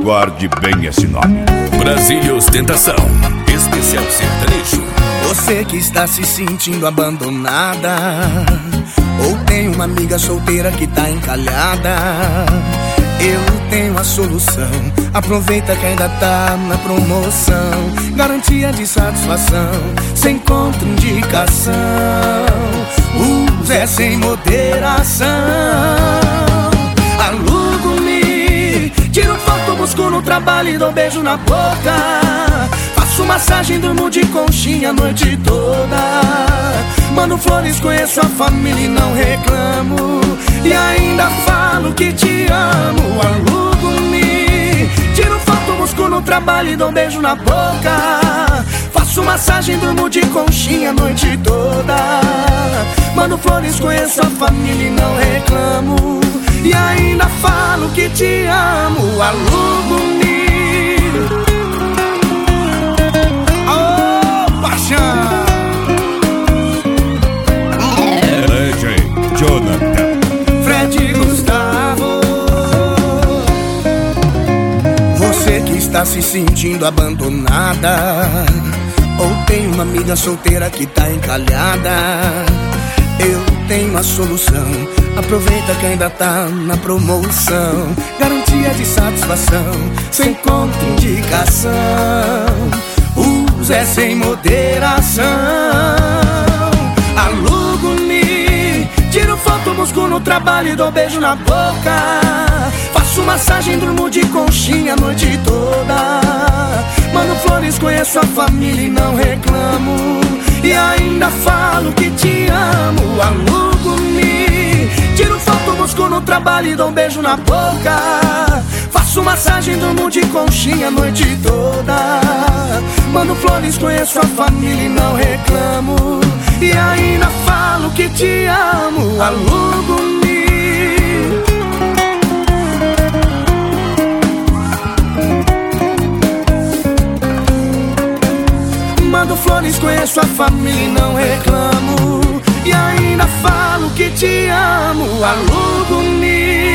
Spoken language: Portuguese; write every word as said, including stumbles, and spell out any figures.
Guarde bem esse nome. Brasília Ostentação, especial sertanejo. Você que está se sentindo abandonada, ou tem uma amiga solteira que tá encalhada, eu tenho a solução. Aproveita que ainda tá na promoção. Garantia de satisfação, sem contraindicação. Use é sem moderação. Alugo-me, tiro foto, busco no trabalho e dou um beijo na boca. Faço massagem, durmo de conchinha a noite toda. Mando flores, conheço a família e não reclamo. E ainda falo que te amo. Alugo-me, tiro foto, busco no trabalho e dou um beijo na boca. Faço massagem, durmo de conchinha a noite toda. Mando flores, conheço a família e não reclamo. E ainda falo que te amo. Alugo-me. Oh, paixão. Jonathan, Fred e Gustavo. Você que está se sentindo abandonada, ou tem uma amiga solteira que tá encalhada, eu tenho a solução. Aproveita que ainda tá na promoção. Garantia de satisfação, sem contraindicação. Use é sem moderação. Alugo-me, tiro foto, busco no trabalho e dou um beijo na boca. Faço massagem, durmo de conchinha a noite toda. Mando flores, conheço a família e não reclamo. E ainda falo que te amo. Alugo-me, tiro foto, busco no trabalho e dou um beijo na boca. Faço massagem, durmo de conchinha a noite toda. Mando flores, conheço a família e não reclamo. E ainda falo que te amo. Alugo-me. Mando flores, conheço a família e não reclamo. E ainda falo que te amo. Alugo-me.